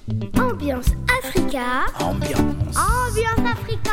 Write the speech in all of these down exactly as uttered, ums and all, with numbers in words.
Ambiance Africa. Ambiance. Ambiance Africa.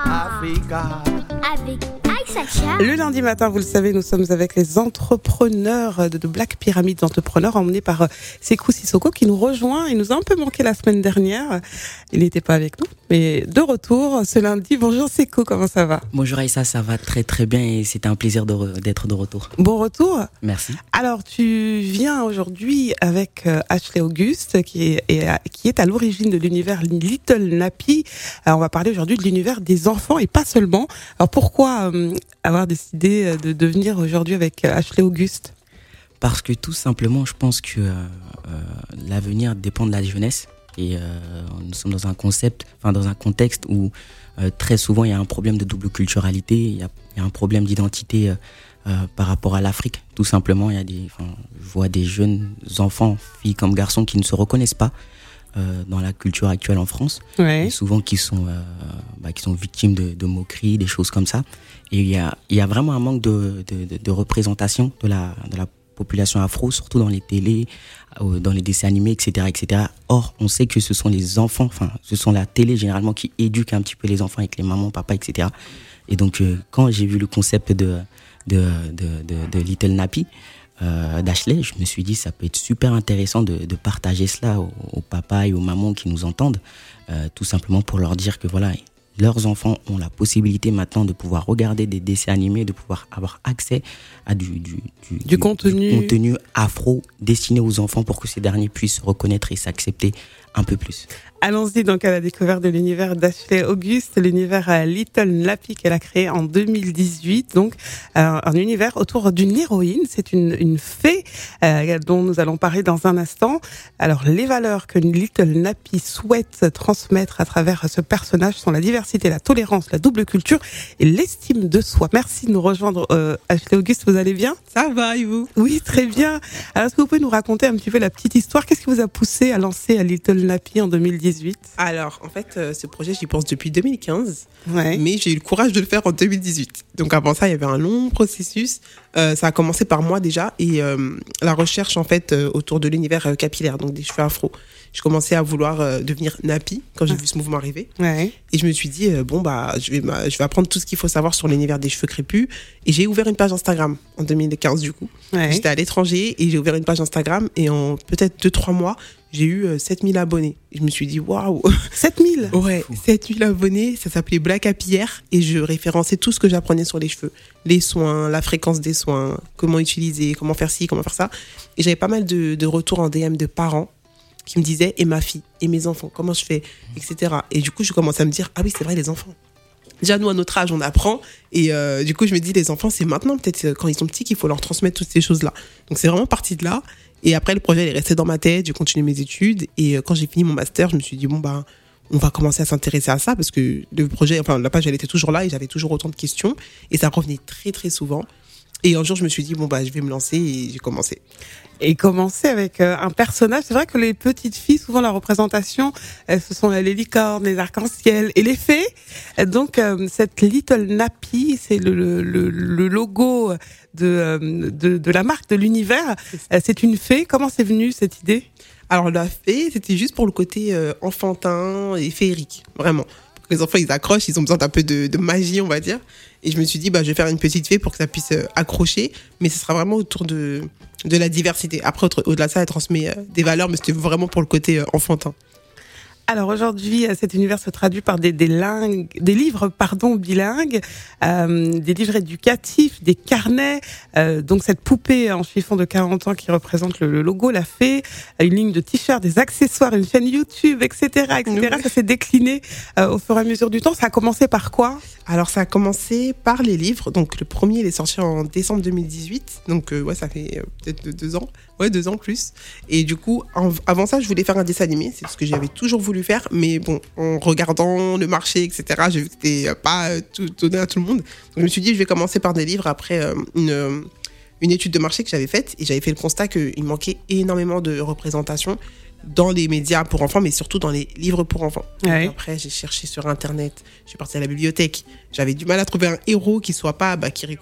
Africa. Avec Aïssacha. Le lundi matin, vous le savez, nous sommes avec les entrepreneurs de, de Black Pyramid Entrepreneurs, emmenés par euh, Sekou Sissoko, qui nous rejoint. Il nous a un peu manqué la semaine dernière. Il n'était pas avec nous, mais de retour ce lundi. Bonjour Sekou, comment ça va? Bonjour Aïssa, ça va très très bien et c'était un plaisir de re- d'être de retour. Bon retour. Merci. Alors, tu viens aujourd'hui avec euh, Ashley Auguste, qui est, est à, qui est à l'origine de l'univers Little Nappy. Alors, on va parler aujourd'hui de l'univers des enfants et pas seulement. Alors, pourquoi euh, avoir décidé de, de venir aujourd'hui avec Ashley Auguste? Parce que tout simplement, je pense que euh, euh, l'avenir dépend de la jeunesse et euh, nous sommes dans un concept, enfin dans un contexte où euh, très souvent il y a un problème de double culturalité, il y a, il y a un problème d'identité euh, euh, par rapport à l'Afrique. Tout simplement, il y a des, enfin, je vois des jeunes enfants, filles comme garçons, qui ne se reconnaissent pas euh, dans la culture actuelle en France, Ouais. et souvent qui sont, euh, bah, qui sont victimes de, de moqueries, des choses comme ça. Et il y a, il y a vraiment un manque de, de, de, de représentation de la, de la population afro, surtout dans les télés, dans les dessins animés, et cetera, et cetera. Or, on sait que ce sont les enfants, enfin, ce sont la télé généralement qui éduque un petit peu les enfants avec les mamans, papas, et cetera. Et donc, euh, quand j'ai vu le concept de de de de, de Little Nappy euh, d'Ashley, je me suis dit ça peut être super intéressant de, de partager cela aux, aux papas et aux mamans qui nous entendent, euh, tout simplement pour leur dire que voilà, leurs enfants ont la possibilité maintenant de pouvoir regarder des dessins animés, de pouvoir avoir accès à du, du, du, Du contenu. du contenu afro destiné aux enfants pour que ces derniers puissent se reconnaître et s'accepter un peu plus. Allons-y donc à la découverte de l'univers d'Ashley Auguste, l'univers euh, Little Nappy qu'elle a créé en deux mille dix-huit. Donc euh, un univers autour d'une héroïne, c'est une, une fée euh, dont nous allons parler dans un instant. Alors les valeurs que Little Nappy souhaite transmettre à travers ce personnage sont la diversité, la tolérance, la double culture et l'estime de soi. Merci de nous rejoindre euh, Ashley Auguste, vous allez bien? Ça va, et vous? Oui, très bien. Alors est-ce que vous pouvez nous raconter un petit peu la petite histoire? Qu'est-ce qui vous a poussé à lancer à Little Nappy en deux mille dix-huit? Alors, en fait, euh, ce projet, j'y pense depuis deux mille quinze, Ouais. mais j'ai eu le courage de le faire en deux mille dix-huit. Donc avant ça, il y avait un long processus. Euh, ça a commencé par moi déjà, et euh, la recherche, en fait, euh, autour de l'univers euh, capillaire, donc des cheveux afro. Je commençais à vouloir euh, devenir nappy quand j'ai Ah. vu ce mouvement arriver. Ouais. Et je me suis dit, euh, bon, bah, je vais, ma- je vais apprendre tout ce qu'il faut savoir sur l'univers des cheveux crépus. Et j'ai ouvert une page Instagram en deux mille quinze, du coup. Ouais. J'étais à l'étranger et j'ai ouvert une page Instagram, et en peut-être deux trois mois, j'ai eu euh, sept mille abonnés. Et je me suis dit, waouh! sept mille. Ouais, sept mille abonnés, ça s'appelait Black Happy Hair, et je référençais tout ce que j'apprenais sur les cheveux. Les soins, la fréquence des soins, comment utiliser, comment faire ci, comment faire ça. Et j'avais pas mal de, de retours en D M de parents qui me disaient, et ma fille, et mes enfants, comment je fais, et cetera. Et du coup, je commençais à me dire, ah oui, c'est vrai, les enfants. Déjà, nous, à notre âge, on apprend. Et euh, du coup, je me dis, les enfants, c'est maintenant, peut-être quand ils sont petits, qu'il faut leur transmettre toutes ces choses-là. Donc, c'est vraiment parti de là. Et après, le projet il est resté dans ma tête. J'ai continué mes études. Et euh, quand j'ai fini mon master, je me suis dit, bon, bah, on va commencer à s'intéresser à ça. Parce que le projet, enfin, la page, elle était toujours là et j'avais toujours autant de questions. Et ça revenait très, très souvent. Et un jour, je me suis dit, bon, bah, je vais me lancer, et j'ai commencé. Et commencer avec euh, un personnage. C'est vrai que les petites filles, souvent la représentation, euh, ce sont les licornes, les arcs-en-ciel et les fées. Euh, Donc euh, cette Little Nappy, c'est le, le, le, le logo de, euh, de de la marque de l'univers. Euh, C'est une fée. Comment c'est venu cette idée? Alors, la fée, c'était juste pour le côté euh, enfantin et féerique, vraiment. Pour que les enfants, ils accrochent, ils ont besoin d'un peu de, de magie, on va dire. Et je me suis dit, bah, je vais faire une petite fée pour que ça puisse euh, accrocher, mais ce sera vraiment autour de, de la diversité. Après, au- au-delà de ça, elle transmet euh, des valeurs, mais c'était vraiment pour le côté euh, enfantin. Alors aujourd'hui, euh, cet univers se traduit par des, des, lingues, des livres pardon, bilingues, euh, des livres éducatifs, des carnets, euh, donc cette poupée en chiffon de quarante ans qui représente le, le logo, la fée, une ligne de t-shirts, des accessoires, une chaîne YouTube, et cetera, et cetera. Ouais. Ça s'est décliné euh, au fur et à mesure du temps. Ça a commencé par quoi? Alors, ça a commencé par les livres. Donc, le premier, il est sorti en décembre deux mille dix-huit. Donc, euh, ouais, ça fait euh, peut-être deux, deux ans. Ouais, deux ans plus. Et du coup, en- avant ça, je voulais faire un dessin animé. C'est ce que j'avais toujours voulu faire. Mais bon, en regardant le marché, et cetera, j'ai vu que c'était euh, pas euh, tout donné à tout le monde. Donc, je me suis dit, je vais commencer par des livres après euh, une, euh, une étude de marché que j'avais faite. Et j'avais fait le constat qu'il manquait énormément de représentation dans les médias pour enfants, mais surtout dans les livres pour enfants. Ouais. Donc après, j'ai cherché sur Internet, je suis partie à la bibliothèque. J'avais du mal à trouver un héros qui soit pas bah, Kirikou.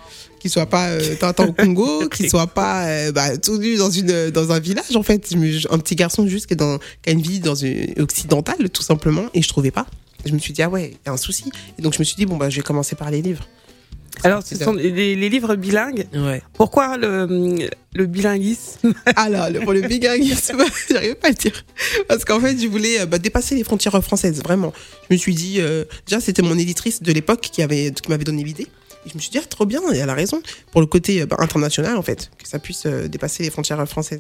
qui soit pas euh, Tintin au Congo, qui soit pas euh, bah, tout nu dans une dans un village en fait, un petit garçon juste qui est dans qui a une vie dans une occidentale tout simplement, et je trouvais pas. Je me suis dit ah ouais, il y a un souci, et donc je me suis dit bon bah je vais commencer par les livres. Alors, ce sont les, les livres bilingues. Ouais. Pourquoi le, le bilinguisme? Alors, le, pour le bilinguisme, j'arrive pas à le dire. Parce qu'en fait, je voulais bah, dépasser les frontières françaises, vraiment. Je me suis dit, euh, déjà, c'était mon éditrice de l'époque qui, avait, qui m'avait donné l'idée. Et je me suis dit, ah, trop bien, et elle a raison. Pour le côté bah, international, en fait, que ça puisse euh, dépasser les frontières françaises.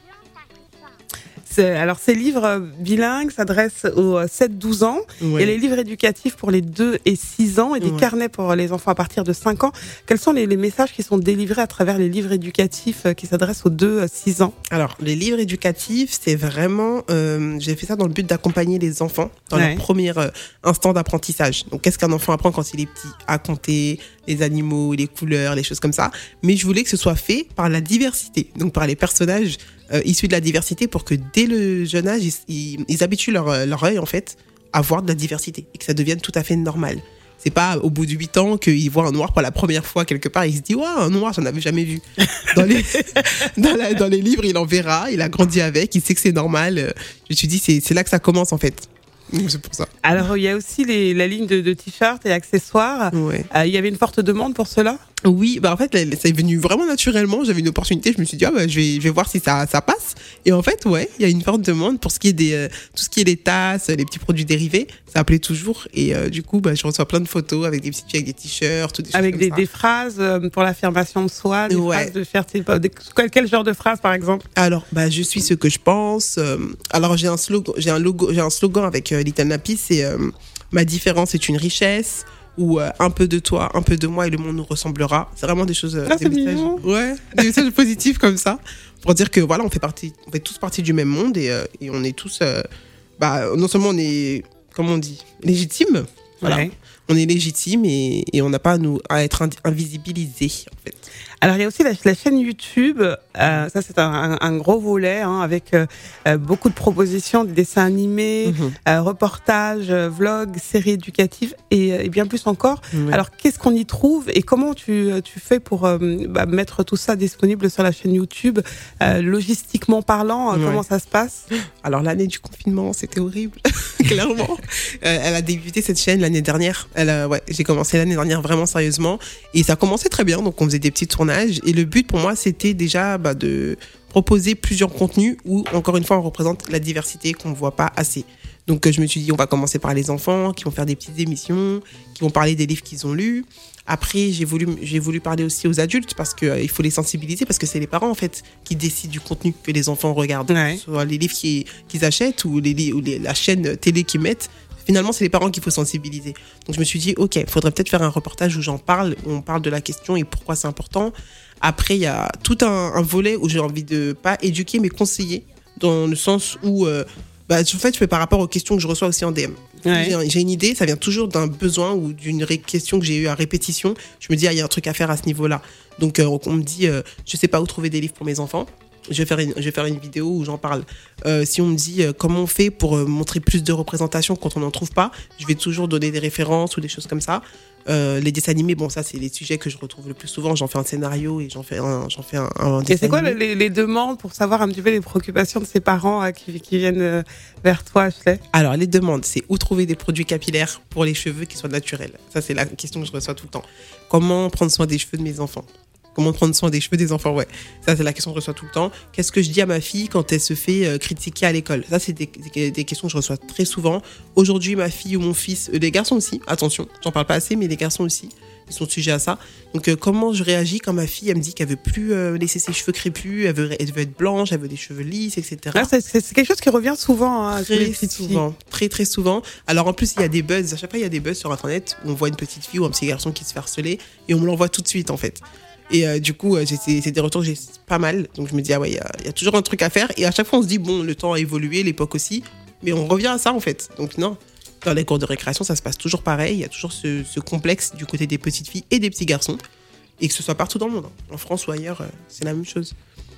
Alors, ces livres bilingues s'adressent aux sept douze ans. Ouais. Et les livres éducatifs pour les deux et six ans et des Ouais. carnets pour les enfants à partir de cinq ans. Quels sont les, les messages qui sont délivrés à travers les livres éducatifs qui s'adressent aux deux à six ans? Alors, les livres éducatifs, c'est vraiment... Euh, j'ai fait ça dans le but d'accompagner les enfants dans Ouais. leur premier euh, instant d'apprentissage. Donc, qu'est-ce qu'un enfant apprend quand il est petit? À compter, les animaux, les couleurs, les choses comme ça. Mais je voulais que ce soit fait par la diversité, donc par les personnages euh, issus de la diversité, pour que dès le jeune âge, ils, ils, ils habituent leur, leur œil, en fait, à voir de la diversité et que ça devienne tout à fait normal. C'est pas au bout de huit ans qu'il voit un noir pour la première fois quelque part, il se dit waouh, un noir, j'en avais jamais vu. Dans les, dans, la, dans les livres, il en verra, il a grandi avec, il sait que c'est normal. Je me suis dit, c'est, c'est là que ça commence en fait. C'est pour ça. Alors, il y a aussi les, la ligne de, de t-shirts et accessoires. Ouais. Euh, il y avait une forte demande pour cela? Oui, bah en fait, ça est venu vraiment naturellement. J'avais une opportunité, je me suis dit, ah bah, je, vais, je vais voir si ça, ça passe. Et en fait, ouais, il y a une forte demande pour ce qui est des, euh, tout ce qui est les tasses, les petits produits dérivés. Ça appelait toujours. Et euh, du coup, bah, je reçois plein de photos avec des petites filles avec des t-shirts, ou des choses Avec comme des, ça. des phrases euh, pour l'affirmation de soi, des Ouais. phrases de fierté. Des- Quel, quel genre de phrases, par exemple? Alors, bah, je suis ce que je pense. Euh, alors, j'ai un slogan, j'ai un logo, j'ai un slogan avec euh, Little Nappy, c'est euh, ma différence est une richesse, ou euh, un peu de toi, un peu de moi et le monde nous ressemblera. C'est vraiment des choses, euh, Ah, des c'est messages, mignon. ouais, des messages positifs comme ça, pour dire que voilà, on fait partie, on fait tous partie du même monde, et, euh, et on est tous, euh, bah, non seulement on est, comment on dit, légitime, voilà, Ouais. on est légitime et, et on n'a pas à nous à être ind- invisibilisé en fait. Alors, il y a aussi la, la chaîne YouTube. Euh, ça, c'est un, un, un gros volet hein, avec euh, euh, beaucoup de propositions, des dessins animés, Mhm. euh, reportages, euh, vlogs, séries éducatives et, euh, et bien plus encore. Ouais. Alors, qu'est-ce qu'on y trouve et comment tu, tu fais pour euh, bah, mettre tout ça disponible sur la chaîne YouTube, euh, logistiquement parlant, euh, Ouais. comment ça se passe? Alors l'année du confinement, c'était horrible, clairement. Euh, elle a débuté cette chaîne l'année dernière. Elle a, ouais, j'ai commencé l'année dernière vraiment sérieusement et ça commençait très bien. Donc on faisait des petits tournages et le but pour moi c'était déjà bah, de proposer plusieurs contenus où encore une fois on représente la diversité qu'on ne voit pas assez. Donc euh, je me suis dit on va commencer par les enfants qui vont faire des petites émissions, qui vont parler des livres qu'ils ont lus. Après j'ai voulu j'ai voulu parler aussi aux adultes parce que euh, il faut les sensibiliser parce que c'est les parents en fait qui décident du contenu que les enfants regardent, Ouais. soit les livres qu'ils, qu'ils achètent ou, les, li- ou les- la chaîne télé qu'ils mettent. Finalement, c'est les parents qu'il faut sensibiliser. Donc, je me suis dit, OK, il faudrait peut-être faire un reportage où j'en parle, où on parle de la question et pourquoi c'est important. Après, il y a tout un, un volet où j'ai envie de, pas éduquer, mais conseiller, dans le sens où, euh, bah, en fait, je fais par rapport aux questions que je reçois aussi en D M. Ouais. J'ai, un- j'ai une idée, ça vient toujours d'un besoin ou d'une ré- question que j'ai eue à répétition. Je me dis, ah, il y a un truc à faire à ce niveau-là. Donc, euh, on me dit, euh, je sais pas où trouver des livres pour mes enfants. Je vais faire une, je vais faire une vidéo où j'en parle. Euh, si on me dit euh, comment on fait pour euh, montrer plus de représentation quand on n'en trouve pas, je vais toujours donner des références ou des choses comme ça. Euh, les dessins animés, bon, ça, c'est les sujets que je retrouve le plus souvent. J'en fais un scénario et j'en fais un, j'en fais un, un Et dessin c'est quoi animé. les, les demandes pour savoir un petit peu les préoccupations de ces parents euh, qui, qui viennent euh, vers toi, Ashley? Alors, les demandes, c'est où trouver des produits capillaires pour les cheveux qui soient naturels. Ça, c'est la question que je reçois tout le temps. Comment prendre soin des cheveux de mes enfants? Comment prendre soin des cheveux des enfants? Ouais, ça, c'est la question que je reçois tout le temps. Qu'est-ce que je dis à ma fille quand elle se fait euh, critiquer à l'école? Ça, c'est des, des, des questions que je reçois très souvent. Aujourd'hui, ma fille ou mon fils, euh, les garçons aussi, attention, j'en parle pas assez, mais les garçons aussi, ils sont sujets à ça. Donc, euh, comment je réagis quand ma fille, elle me dit qu'elle veut plus euh, laisser ses cheveux crépus, elle veut, elle veut être blanche, elle veut des cheveux lisses, et cetera. Là, c'est, c'est c'est quelque chose qui revient souvent hein, chez les Très petites filles. souvent, très très souvent. Alors en plus, il y a des buzz. À chaque fois, il y a des buzz sur Internet où on voit une petite fille ou un petit garçon qui se fait harceler et on me l'envoie tout de suite en fait. Et euh, du coup, euh, j'ai, c'est, c'est des retours que j'ai pas mal. Donc je me dis, ah ouais, il y a, il y a toujours un truc à faire. Et à chaque fois, on se dit, bon, le temps a évolué, l'époque aussi. Mais on revient à ça en fait. Donc non, dans les cours de récréation, ça se passe toujours pareil. Il y a toujours ce, ce complexe du côté des petites filles et des petits garçons. Et que ce soit partout dans le monde. hein. En France ou ailleurs, euh, c'est la même chose.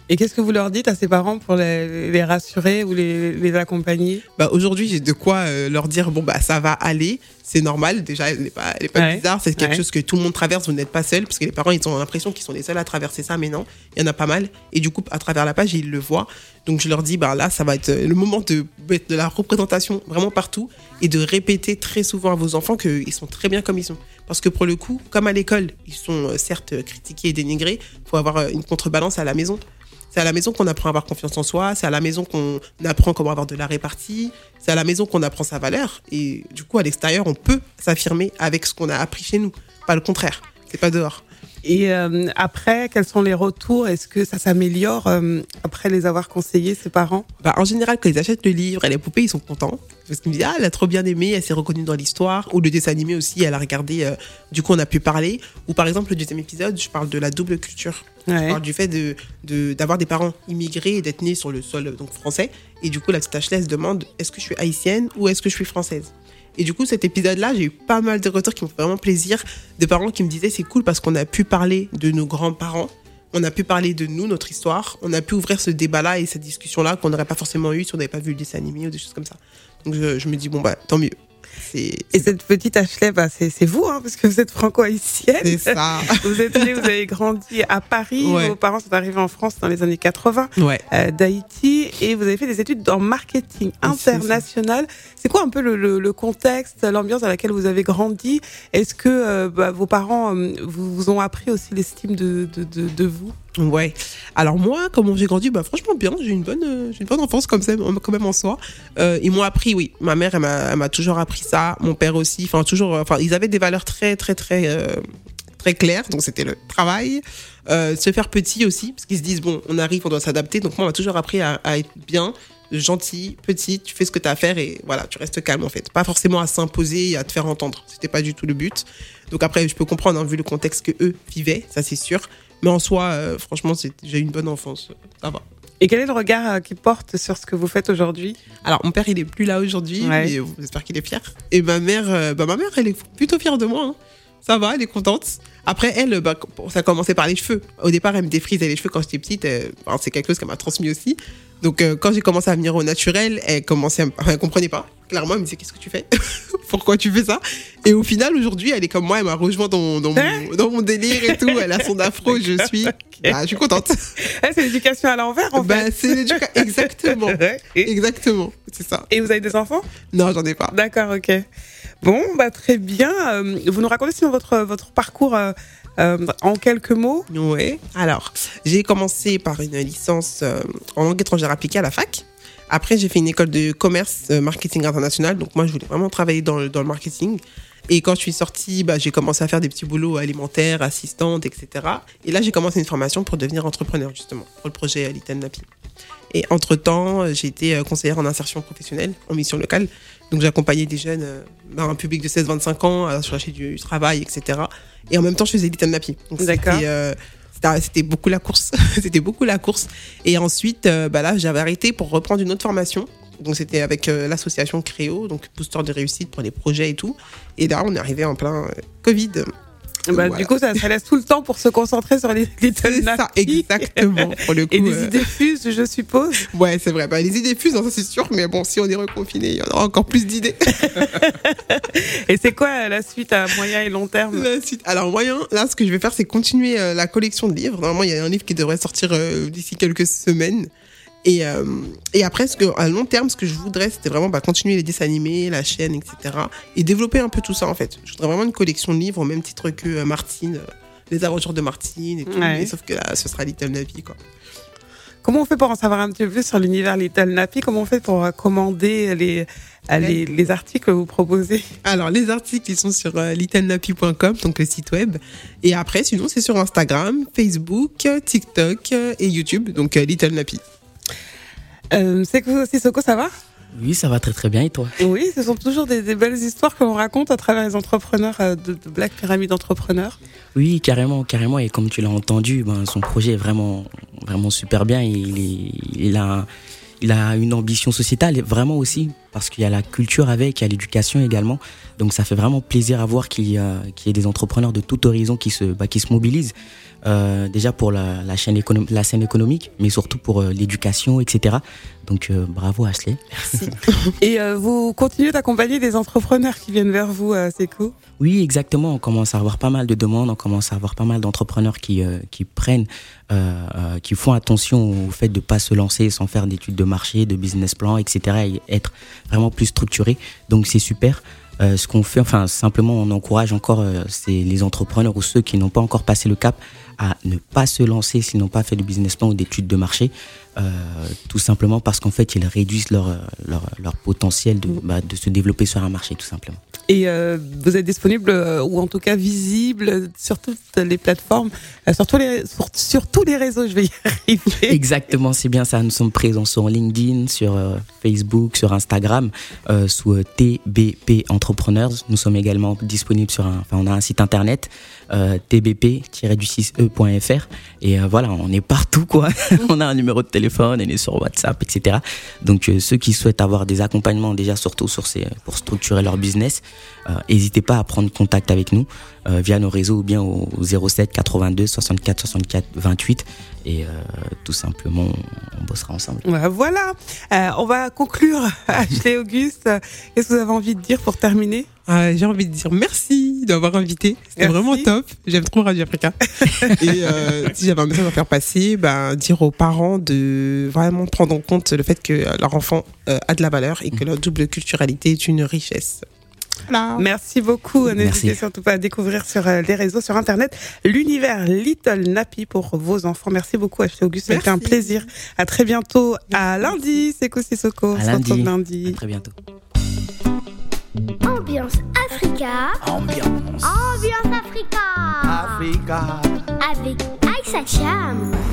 Et qu'est-ce que vous leur dites à ces parents pour les, les rassurer ou les, les accompagner? Bah, aujourd'hui, j'ai de quoi euh, leur dire, bon, bah, ça va aller, c'est normal. Déjà, elle n'est pas, elle est pas Ouais. bizarre, c'est quelque Ouais. chose que tout le monde traverse, vous n'êtes pas seul, parce que les parents, ils ont l'impression qu'ils sont les seuls à traverser ça, mais non, il y en a pas mal. Et du coup, à travers la page, ils le voient. Donc, je leur dis, bah, là, ça va être le moment de mettre de la représentation vraiment partout et de répéter très souvent à vos enfants qu'ils sont très bien comme ils sont. Parce que pour le coup, comme à l'école, ils sont euh, certes critiqués et dénigrés, il faut avoir euh, une contrebalance à la maison. C'est à la maison qu'on apprend à avoir confiance en soi, c'est à la maison qu'on apprend comment avoir de la répartie, c'est à la maison qu'on apprend sa valeur. Et du coup, à l'extérieur, on peut s'affirmer avec ce qu'on a appris chez nous, pas le contraire. C'est pas dehors. Et euh, après, quels sont les retours? Est-ce que ça s'améliore euh, après les avoir conseillés, ces parents? Bah, en général, quand ils achètent le livre et les poupées, ils sont contents. Parce qu'ils me disent, ah, elle a trop bien aimé, elle s'est reconnue dans l'histoire. Ou le dessin animé aussi, elle a regardé, euh, du coup, on a pu parler. Ou par exemple, le deuxième épisode, je parle de la double culture. Ouais. Je parle du fait de, de, d'avoir des parents immigrés et d'être nés sur le sol donc, français. Et du coup, la petite Ashley se demande, est-ce que je suis haïtienne ou est-ce que je suis française? Et du coup, cet épisode-là, j'ai eu pas mal de retours qui m'ont fait vraiment plaisir, de parents qui me disaient, c'est cool parce qu'on a pu parler de nos grands-parents. On a pu parler de nous, notre histoire. On a pu ouvrir ce débat-là et cette discussion-là qu'on n'aurait pas forcément eu si on n'avait pas vu le dessin animé ou des choses comme ça. Donc je, je me dis, bon, bah, tant mieux. C'est, Et cette petite Ashley, bah, c'est, c'est vous, hein, parce que vous êtes franco-haïtienne. c'est ça. Vous êtes née, vous avez grandi à Paris. Ouais. Vos parents sont arrivés en France dans les années quatre-vingts, Ouais. euh, d'Haïti, et vous avez fait des études en marketing C'est international. C'est quoi un peu le, le, le contexte, l'ambiance dans laquelle vous avez grandi? Est-ce que euh, bah, vos parents euh, vous, vous ont appris aussi l'estime de, de, de, de vous? Ouais. Alors moi, comment j'ai grandi, bah franchement bien. J'ai une bonne, euh, j'ai une bonne enfance comme ça, quand même en soi. Euh, ils m'ont appris, oui. Ma mère, elle m'a, elle m'a toujours appris ça. Mon père aussi. Enfin toujours. Enfin, ils avaient des valeurs très, très, très, euh, très claires. Donc c'était le travail, euh, se faire petit aussi, parce qu'ils se disent bon, on arrive, on doit s'adapter. Donc moi, on m'a toujours appris à, à être bien, gentil, petit. Tu fais ce que tu as à faire et voilà, tu restes calme en fait. Pas forcément à s'imposer et à te faire entendre. C'était pas du tout le but. Donc après, je peux comprendre, hein, vu le contexte que eux vivaient, ça c'est sûr. Mais en soi, euh, franchement, c'est, j'ai eu une bonne enfance. Ça va. Et quel est le regard euh, qu'ils portent sur ce que vous faites aujourd'hui? Alors, mon père, il est plus là aujourd'hui, Ouais. mais euh, j'espère qu'il est fier. Et ma mère, euh, bah, ma mère, elle est plutôt fière de moi. Hein. Ça va, elle est contente. Après, elle, bah, ça a commencé par les cheveux. Au départ, elle me défrisait les cheveux quand j'étais petite. Euh, alors, c'est quelque chose qu'elle m'a transmis aussi. Donc, euh, quand j'ai commencé à venir au naturel, elle commençait à me... enfin, elle comprenait pas. Clairement, elle me disait, qu'est-ce que tu fais? Pourquoi tu fais ça? Et au final, aujourd'hui, elle est comme moi, elle m'a rejoint dans, dans, mon, dans mon délire et tout. Elle a son afro, je suis... Bah, je suis contente. Eh, c'est l'éducation à l'envers, en Bah, fait. c'est l'éducation. Exactement. Et, Exactement. C'est ça. et vous avez des enfants? Non, j'en ai pas. D'accord, ok. Bon, bah très bien. Euh, vous nous racontez sinon votre votre parcours euh, euh, en quelques mots? Ouais. Alors, j'ai commencé par une licence euh, en langue étrangère appliquée à la fac. Après, j'ai fait une école de commerce, euh, marketing international. Donc, moi, je voulais vraiment travailler dans le, dans le marketing. Et quand je suis sortie, bah, j'ai commencé à faire des petits boulots alimentaires, assistante, et cetera. Et là, j'ai commencé une formation pour devenir entrepreneur, justement, pour le projet Little Nappy. Et entre-temps, j'ai été euh, conseillère en insertion professionnelle, en mission locale. Donc, j'accompagnais des jeunes, euh, bah, un public de seize à vingt-cinq ans, à chercher du travail, et cetera. Et en même temps, je faisais Little Nappy. Donc, D'accord. C'était, euh, c'était, c'était beaucoup la course. C'était beaucoup la course. Et ensuite, euh, bah, là, j'avais arrêté pour reprendre une autre formation. Donc, c'était avec euh, l'association Créo, donc booster de réussite pour les projets et tout. Et là, on est arrivé en plein euh, Covid. Bah, Voilà. Du coup, ça, ça laisse tout le temps pour se concentrer sur les Little C'est ça, Nappy. exactement. Pour le coup, Et des euh, idées fusent, je suppose. ouais, c'est vrai. Bah, les idées fusent, hein, ça c'est sûr. Mais bon, si on est reconfiné, il y en aura encore plus d'idées. Et c'est quoi euh, la suite à moyen et long terme? La suite. Alors, moyen, là, ce que je vais faire, c'est continuer euh, la collection de livres. Normalement, il y a un livre qui devrait sortir euh, d'ici quelques semaines. Et, euh, et après, ce que, à long terme, ce que je voudrais, c'était vraiment bah, continuer les dessins animés, la chaîne, et cetera. Et développer un peu tout ça, en fait. Je voudrais vraiment une collection de livres au même titre que euh, Martine, euh, les aventures de Martine et tout. Ouais. Mais sauf que là, ce sera Little Nappy, quoi. Comment on fait pour en savoir un petit peu plus sur l'univers Little Nappy? Comment on fait pour euh, commander les, euh, les, les articles que vous proposez? Alors, les articles, ils sont sur euh, little nappy point com, donc le site web. Et après, sinon, c'est sur Instagram, Facebook, TikTok euh, et YouTube, donc euh, Little Nappy. Euh, c'est que vous aussi, Soko, ça va? Oui, ça va très très bien et toi? Oui, ce sont toujours des, des belles histoires que l'on raconte à travers les entrepreneurs euh, de, de Black Pyramid Entrepreneurs. Oui, carrément, carrément. Et comme tu l'as entendu, ben, son projet est vraiment, vraiment super bien. Il, est, il, a, il a une ambition sociétale, vraiment aussi, parce qu'il y a la culture avec, il y a l'éducation également. Donc ça fait vraiment plaisir à voir qu'il y a, qu'il y ait des entrepreneurs de tout horizon qui se, bah, qui se mobilisent. Euh, déjà pour la, la, chaîne économ- la scène économique, mais surtout pour euh, l'éducation, et cetera. Donc euh, bravo Ashley. Merci. Et euh, vous continuez d'accompagner des entrepreneurs qui viennent vers vous, euh, c'est cool. Oui, exactement. On commence à avoir pas mal de demandes, on commence à avoir pas mal d'entrepreneurs qui euh, qui prennent, euh, euh, qui font attention au fait de pas se lancer sans faire d'études de marché, de business plan, et cetera. Et être vraiment plus structuré. Donc c'est super. Euh, ce qu'on fait, enfin simplement, on encourage encore euh, c'est les entrepreneurs ou ceux qui n'ont pas encore passé le cap à ne pas se lancer s'ils n'ont pas fait de business plan ou d'études de marché, euh, tout simplement parce qu'en fait ils réduisent leur leur, leur potentiel de, bah, de se développer sur un marché, tout simplement. Et euh, vous êtes disponible, euh, ou en tout cas visible, sur toutes les plateformes, euh, sur, tous les, sur, sur tous les réseaux, je vais y arriver. Exactement, c'est bien ça. Nous sommes présents sur LinkedIn, sur euh, Facebook, sur Instagram, euh, sous euh, T B P Entrepreneurs. Nous sommes également disponibles sur un, enfin, on a un site internet, euh, t b p tiret du six e point f r. Et euh, voilà, on est partout, quoi. On a un numéro de téléphone, on est sur WhatsApp, et cetera. Donc, euh, ceux qui souhaitent avoir des accompagnements, déjà surtout sur ces, pour structurer leur business, n'hésitez euh, pas à prendre contact avec nous euh, via nos réseaux ou bien au zéro sept quatre-vingt-deux soixante-quatre soixante-quatre vingt-huit et euh, tout simplement on, on bossera ensemble. Voilà, euh, on va conclure. Ashley, Auguste, qu'est-ce que vous avez envie de dire pour terminer? Euh, j'ai envie de dire merci d'avoir invité. C'était Merci. Vraiment top. J'aime trop Radio Africa. Et euh, si j'avais un message à faire passer, ben, dire aux parents de vraiment prendre en compte le fait que leur enfant euh, a de la valeur et que leur double culturalité est une richesse. Voilà. Merci beaucoup. N'hésitez Merci. surtout pas à découvrir sur euh, les réseaux, sur Internet, l'univers Little Nappy pour vos enfants. Merci beaucoup, Ashley, Auguste. C'était un Merci. plaisir. À très bientôt. À lundi. C'est Koussi Soko. On À se retrouve lundi. lundi. À très bientôt. Ambiance Africa. Ambiance Ambiance Africa. Africa. Avec Aïssa Cham.